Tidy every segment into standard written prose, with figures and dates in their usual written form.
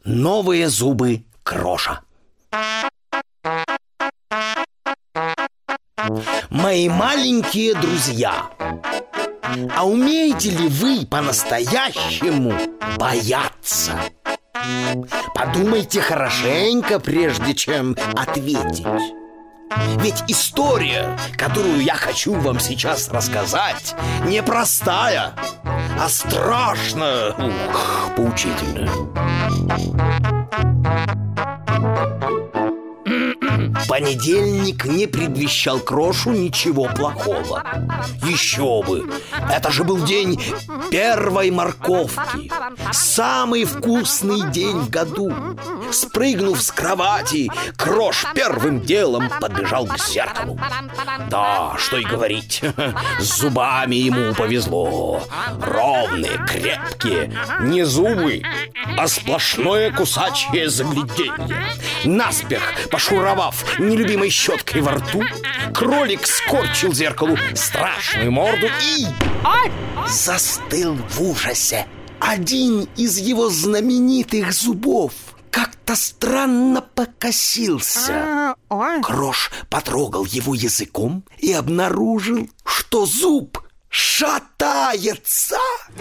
Новые зубы Кроша. Мои маленькие друзья, а умеете ли вы по-настоящему бояться? Подумайте хорошенько, прежде чем ответить. Ведь история, которую я хочу вам сейчас рассказать, не простая, а страшная, поучительная. Понедельник не предвещал Крошу ничего плохого. Еще бы! Это же был день первой морковки. Самый вкусный день в году. Спрыгнув с кровати, Крош первым делом подбежал к зеркалу. Да, что и говорить, с зубами ему повезло. Ровные, крепкие, не зубы, а сплошное кусачее загляденье. Наспех пошуровав нелюбимой щеткой во рту, кролик скорчил зеркалу страшную морду и застыл в ужасе. Один из его знаменитых зубов как-то странно покосился. Крош потрогал его языком и обнаружил, что зуб шатается.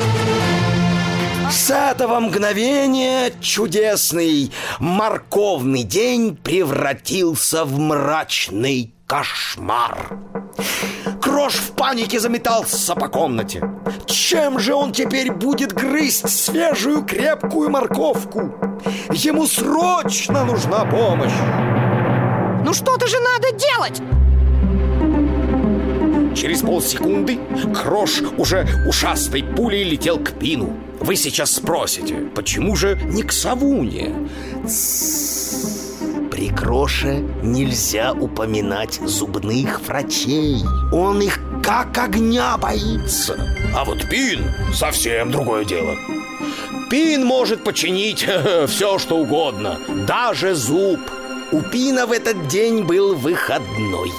С этого мгновения чудесный морковный день превратился в мрачный кошмар. Крош в панике заметался по комнате. Чем же он теперь будет грызть свежую крепкую морковку? Ему срочно нужна помощь. Ну что-то же надо делать! Через полсекунды Крош уже ушастой пулей летел к Пину. Вы сейчас спросите, почему же не к Савуне? При Кроше нельзя упоминать зубных врачей. Он их как огня боится. А вот Пин совсем другое дело. Пин может починить все, что угодно, даже зуб. У Пина в этот день был выходной.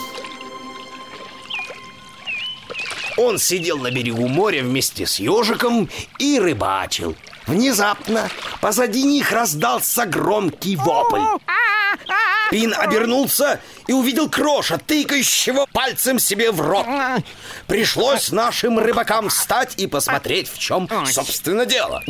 Он сидел на берегу моря вместе с ежиком и рыбачил. Внезапно позади них раздался громкий вопль. Пин обернулся и увидел Кроша, тыкающего пальцем себе в рот. Пришлось нашим рыбакам встать и посмотреть, в чем, собственно, дело.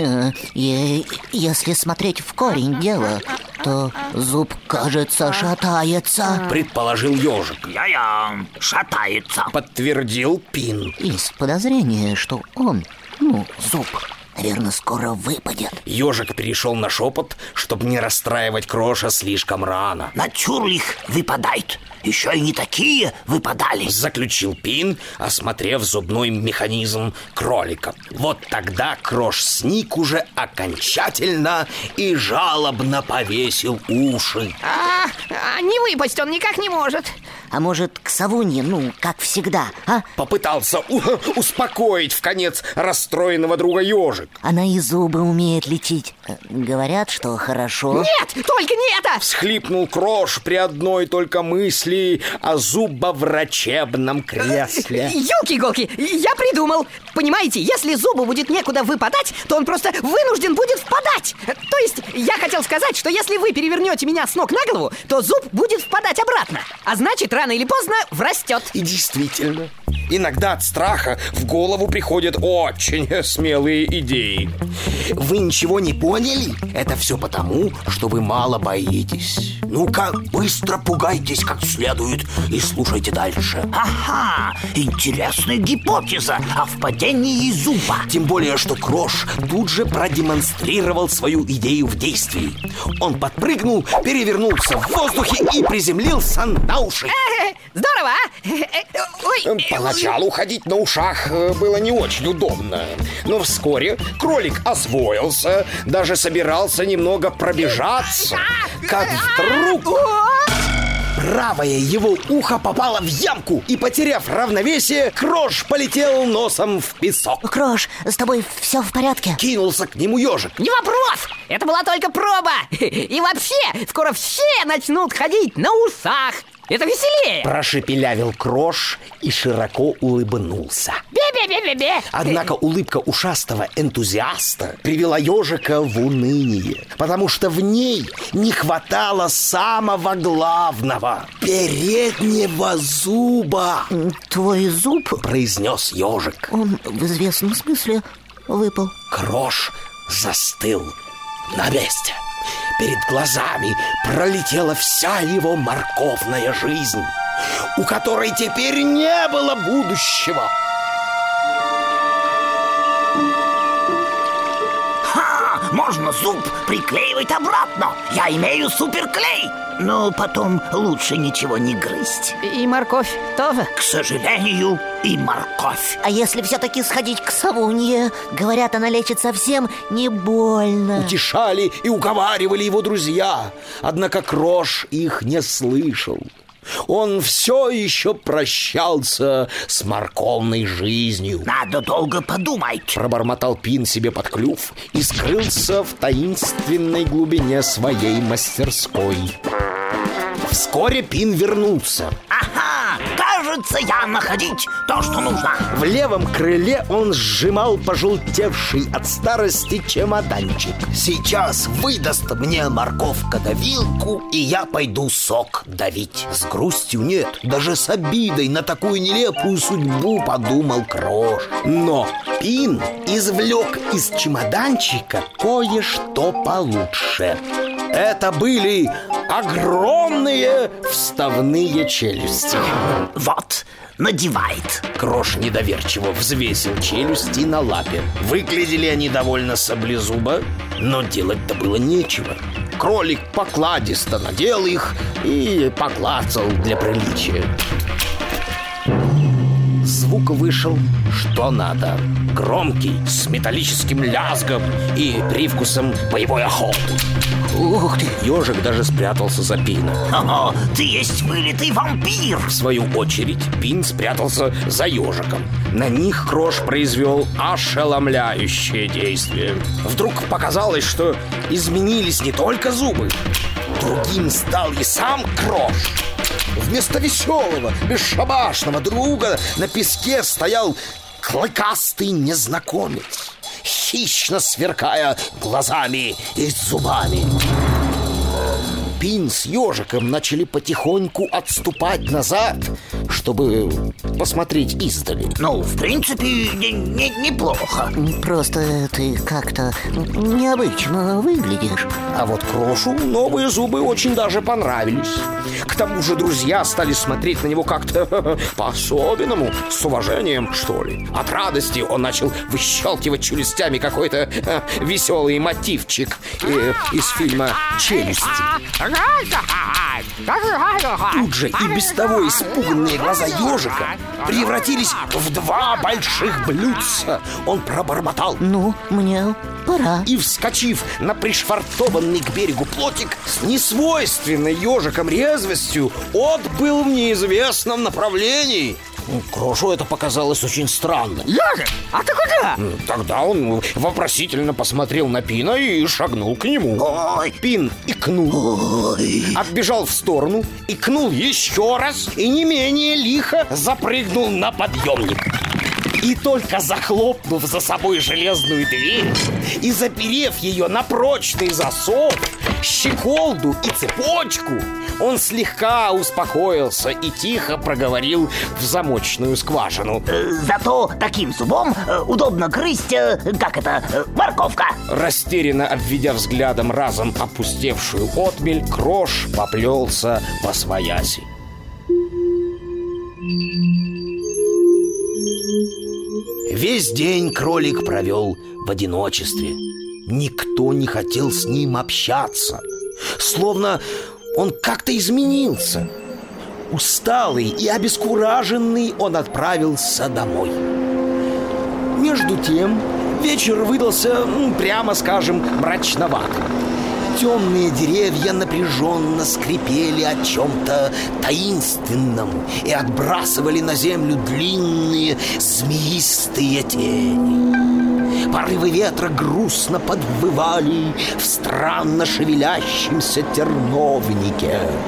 Если смотреть в корень дела, то зуб, кажется, шатается, предположил ежик. Я шатается, подтвердил Пин. Есть подозрение, что он, зуб, наверное, скоро выпадет. Ежик перешел на шепот, чтобы не расстраивать Кроша слишком рано. Натюрлих выпадает. Еще и не такие выпадали, заключил Пин, осмотрев зубной механизм кролика. Вот тогда Крош сник уже окончательно и жалобно повесил уши. Не выпасть он никак не может. А может, к Савунье, как всегда, а? Попытался успокоить вконец расстроенного друга ежик. Она и зубы умеет лечить. Говорят, что хорошо. Нет, только не это! Всхлипнул Крош при одной только мысли о зубоврачебном кресле. Ёлки-иголки, я придумал. Понимаете, если зубу будет некуда выпадать, то он просто вынужден будет впадать. То есть, я хотел сказать, что если вы перевернете меня с ног на голову, то зуб будет впадать обратно. А значит, рано или поздно врастет. И действительно, иногда от страха в голову приходят очень смелые идеи. Вы ничего не поняли? Это все потому, что вы мало боитесь. Ну-ка, быстро пугайтесь как следует и слушайте дальше. Ага, интересная гипотеза о впадении зуба. Тем более, что Крош тут же продемонстрировал свою идею в действии. Он подпрыгнул, перевернулся в воздухе и приземлился на уши. Здорово, а? Поначалу ходить на ушах было не очень удобно. Но вскоре кролик освоился, даже собирался немного пробежаться, как вдруг правое его ухо попало в ямку, и, потеряв равновесие, Крош полетел носом в песок. Крош, с тобой все в порядке? Кинулся к нему ежик. Не вопрос! Это была только проба! И вообще, скоро все начнут ходить на ушах! Это веселее. Прошепелявил Крош и широко улыбнулся. Бе-бе-бе-бе-бе. Однако улыбка ушастого энтузиаста привела ежика в уныние, потому что в ней не хватало самого главного — переднего зуба. Твой зуб, произнес ежик. он в известном смысле выпал. Крош застыл на месте. Перед глазами пролетела вся его морковная жизнь, у которой теперь не было будущего. Можно зуб приклеивать обратно. Я имею суперклей. Но потом лучше ничего не грызть. И морковь тоже. К сожалению, и морковь. А если все-таки сходить к совунье? Говорят, она лечит совсем не больно. Утешали и уговаривали его друзья. Однако Крош их не слышал. Он все еще прощался с морковной жизнью. Надо долго подумать. Пробормотал Пин себе под клюв и скрылся в таинственной глубине своей мастерской. Вскоре Пин вернулся. Ага, кажется, я находить то, что нужно. В левом крыле он сжимал пожелтевший от старости чемоданчик. Сейчас выдаст мне морковка-давилку, и я пойду сок давить. С грустью нет, даже с обидой на такую нелепую судьбу подумал Крош. Но Пин извлек из чемоданчика кое-что получше. Это были огромные вставные челюсти. Вот, надевает. Крош недоверчиво взвесил челюсти на лапе. Выглядели они довольно саблезубо, но делать-то было нечего. Кролик покладисто надел их и поклацал для приличия. Звук вышел что надо. Громкий, с металлическим лязгом и привкусом боевой охоты. Ух ты! Ежик даже спрятался за Пина. О, ты есть вылитый вампир. В свою очередь Пин спрятался за ежиком. На них Крош произвел ошеломляющее действие. Вдруг показалось, что изменились не только зубы. Другим стал и сам Крош. Вместо веселого, бесшабашного друга на песке стоял клыкастый незнакомец, хищно сверкая глазами и зубами. Пин с ежиком начали потихоньку отступать назад, чтобы посмотреть издали. Ну, в принципе, неплохо. Просто ты как-то необычно выглядишь. А вот Крошу новые зубы очень даже понравились. К тому же друзья стали смотреть на него как-то по-особенному, с уважением, что ли. От радости он начал выщелкивать челюстями какой-то веселый мотивчик из фильма «Челюсти». Тут же и без того испуганные глаза ежика превратились в два больших блюдца. Он пробормотал: Ну, мне пора. И, вскочив на пришвартованный к берегу плотик, с несвойственной ежиком резвостью отбыл в неизвестном направлении. Крошу это показалось очень странным. Ежик, а ты куда? Тогда он вопросительно посмотрел на Пина и шагнул к нему. Ой. Пин икнул, отбежал в сторону, икнул еще раз и не менее лихо запрыгнул на подъемник. И только захлопнув за собой железную дверь и заперев ее на прочный засов, щеколду и цепочку, он слегка успокоился и тихо проговорил в замочную скважину: Зато таким зубом удобно грызть, морковка. Растерянно обведя взглядом разом опустевшую отмель, Крош поплелся восвояси. Весь день кролик провел в одиночестве. Никто не хотел с ним общаться. Словно он как-то изменился. Усталый и обескураженный он отправился домой. Между тем вечер выдался, прямо скажем, мрачноватым. Темные деревья напряженно скрипели о чем-то таинственном и отбрасывали на землю длинные змеистые тени. Порывы ветра грустно подвывали в странно шевелящемся терновнике.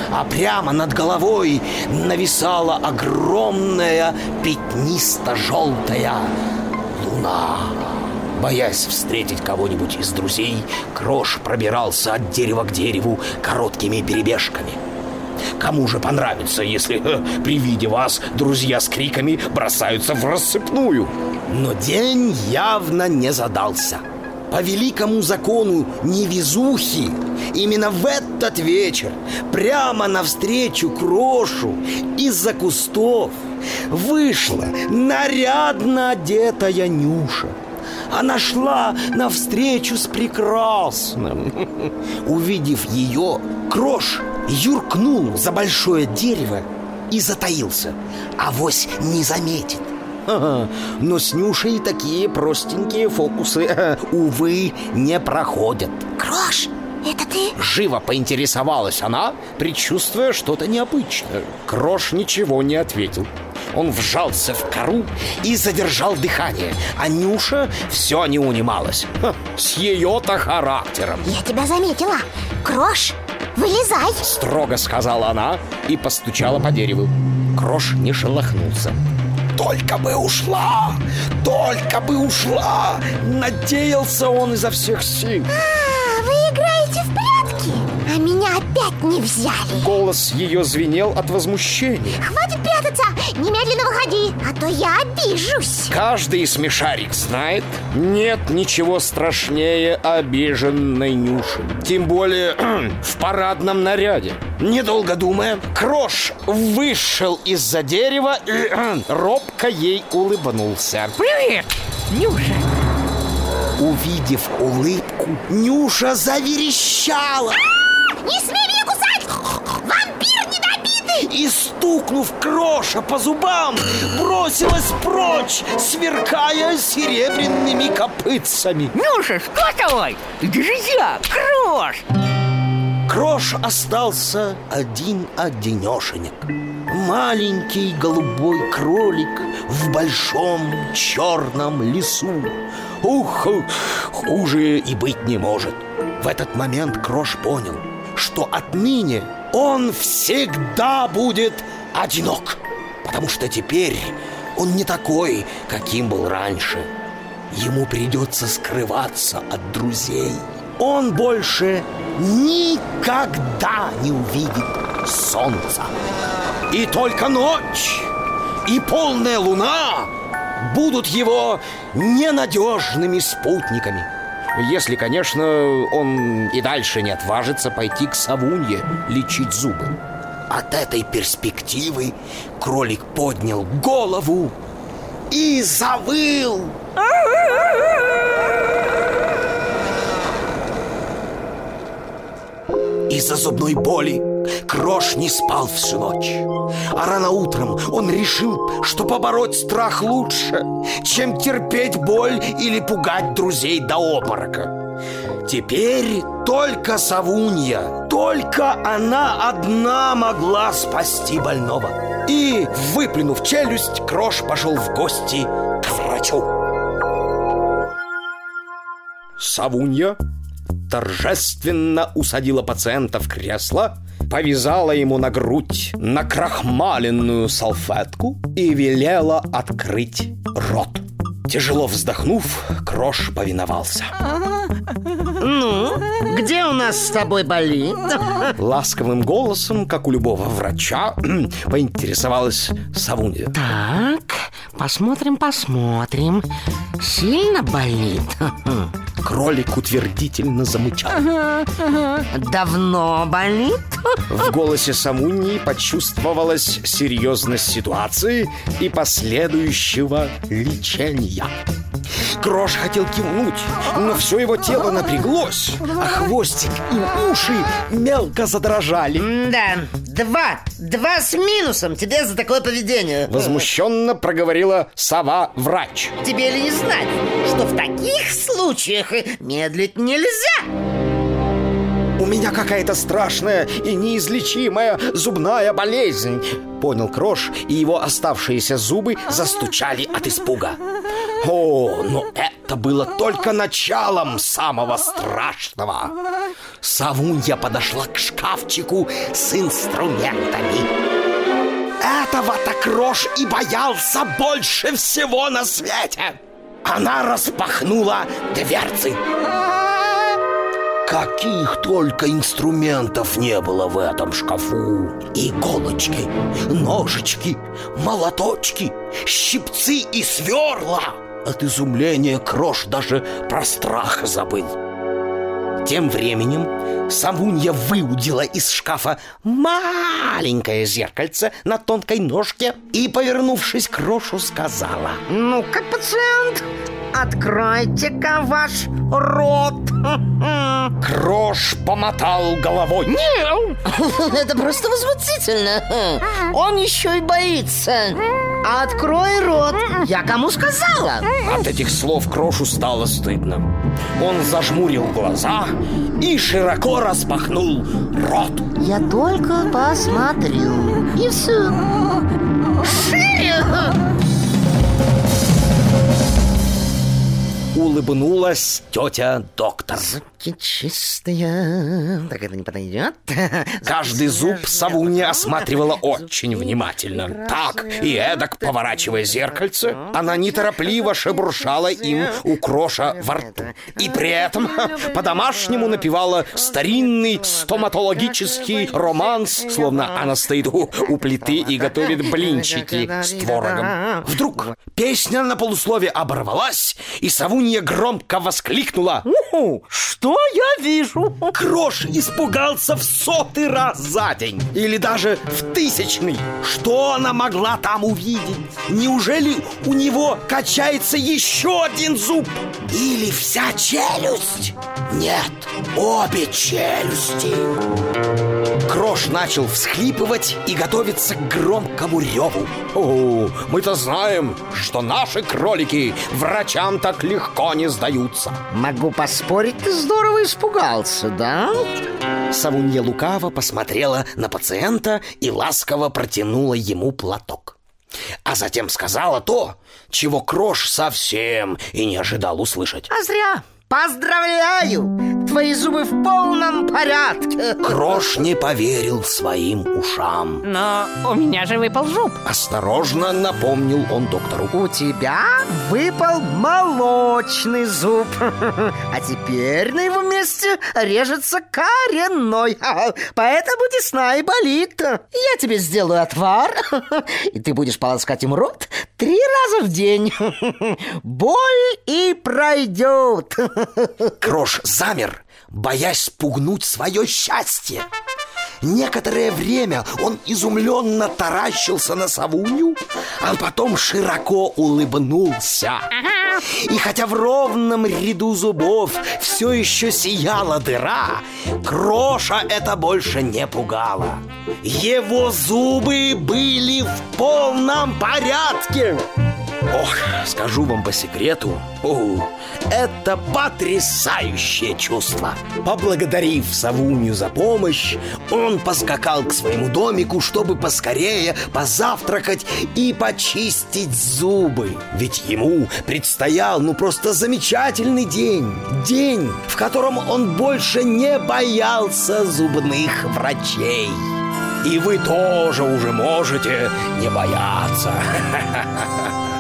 а прямо над головой нависала огромная пятнисто-желтая луна. Боясь встретить кого-нибудь из друзей, Крош пробирался от дерева к дереву короткими перебежками. Кому же понравится, если при виде вас друзья с криками бросаются в рассыпную? Но день явно не задался. По великому закону невезухи, именно в этот вечер прямо навстречу Крошу из-за кустов вышла нарядно одетая Нюша. Она шла навстречу с прекрасным. Увидев ее, Крош юркнул за большое дерево и затаился. Авось не заметит. Но с Нюшей такие простенькие фокусы, увы, не проходят. Крош, это ты? Живо поинтересовалась она, предчувствуя что-то необычное. Крош ничего не ответил. Он вжался в кору и задержал дыхание. А Нюша все не унималась. С ее-то характером. Я тебя заметила. Крош, вылезай. Строго сказала она и постучала по дереву. Крош не шелохнулся. Только бы ушла! Только бы ушла! Надеялся он изо всех сил. Вы играете в прятки? А меня опять не взяли. Голос ее звенел от возмущения. Хватит прятаться! Немедленно выходи, а то я обижусь. Каждый смешарик знает, нет ничего страшнее обиженной Нюши. Тем более в парадном наряде. Недолго думая, Крош вышел из-за дерева и робко ей улыбнулся. Привет, Нюша. Увидев улыбку, Нюша заверещала. Не смей меня кусать! Вампир недобитый! И, стукнув Кроша по зубам, бросилась прочь, сверкая серебряными копытцами. Нюша, что с тобой? Это же я, Крош! Крош остался один-одинешенек. Маленький голубой кролик в большом черном лесу. Ух, хуже и быть не может. В этот момент Крош понял, что отныне он всегда будет одинок, потому что теперь он не такой, каким был раньше. Ему придется скрываться от друзей. Он больше никогда не увидит солнца. И только ночь и полная луна будут его ненадежными спутниками. Если, конечно, он и дальше не отважится пойти к совунье лечить зубы. От этой перспективы кролик поднял голову и завыл. Из-за зубной боли Крош не спал всю ночь. А рано утром он решил, что побороть страх лучше, чем терпеть боль или пугать друзей до обморока. Теперь только совунья, только она одна могла спасти больного. И, выплюнув челюсть, Крош пошел в гости к врачу. Совунья торжественно усадила пациента в кресло, повязала ему на грудь накрахмаленную салфетку и велела открыть рот. Тяжело вздохнув, Крош повиновался. Ну, где у нас с тобой болит? Ласковым голосом, как у любого врача, поинтересовалась совунья. Так, посмотрим. Сильно болит? Кролик утвердительно замычал. Давно болит? В голосе совуньи почувствовалась серьезность ситуации и последующего лечения. Крош хотел кивнуть, но все его тело напряглось, а хвостик и уши мелко задрожали. Да, два с минусом тебе за такое поведение. Возмущенно проговорила сова-врач. Тебе ли не знать, что в таких случаях медлить нельзя? У меня меня какая-то страшная и неизлечимая зубная болезнь», — понял Крош, и его оставшиеся зубы застучали от испуга. О, но это было только началом самого страшного. Савунья подошла к шкафчику с инструментами. Этого-то Крош и боялся больше всего на свете. Она распахнула дверцы. Каких только инструментов не было в этом шкафу. Иголочки, ножички, молоточки, щипцы и сверла. От изумления Крош даже про страх забыл. Тем временем Савунья выудила из шкафа маленькое зеркальце на тонкой ножке и, повернувшись к Крошу, сказала: «Ну-ка, пациент, откройте-ка ваш рот». Крош помотал головой. Это просто возмутительно. Он еще и боится. Открой рот. Я кому сказала? От этих слов Крошу стало стыдно. Он зажмурил глаза и широко распахнул рот. Я только посмотрю. И все. Шире! Улыбнулась тетя доктор. Зубки чистые. Так это не подойдет. Каждый зуб Савунья осматривала очень внимательно. Так и эдак, поворачивая зеркальце, она неторопливо шебуршала им у Кроша во рту. И при этом по-домашнему напевала старинный стоматологический романс, словно она стоит у плиты и готовит блинчики с творогом. Вдруг песня на полуслове оборвалась, и Савунья громко воскликнула: Что я вижу? Крош испугался в 100-й раз за день. Или даже в 1000-й. Что она могла там увидеть? Неужели у него качается еще один зуб? Или вся челюсть? Нет, обе челюсти. Крош начал всхлипывать и готовиться к громкому реву. О, мы-то знаем, что наши кролики врачам так легко не сдаются. Могу поспорить, ты здорово испугался, да? Савунья лукаво посмотрела на пациента и ласково протянула ему платок. А затем сказала то, чего Крош совсем и не ожидал услышать. А зря. Поздравляю! Твои зубы в полном порядке. Крош не поверил своим ушам. Но у меня же выпал зуб. Осторожно напомнил он доктору. У тебя выпал молочный зуб. А теперь на его месте режется коренной. Поэтому десна и болит. Я тебе сделаю отвар, и ты будешь полоскать им рот 3 раза в день. Боль и пройдет. Крош замер, боясь спугнуть свое счастье. Некоторое время он изумленно таращился на Савунью, а потом широко улыбнулся. И хотя в ровном ряду зубов все еще сияла дыра, Кроша это больше не пугало. Его зубы были в полном порядке. Ох, скажу вам по секрету, это потрясающее чувство. Поблагодарив Савунью за помощь, он поскакал к своему домику, чтобы поскорее позавтракать и почистить зубы. Ведь ему предстоял просто замечательный день. День, в котором он больше не боялся зубных врачей. И вы тоже уже можете не бояться.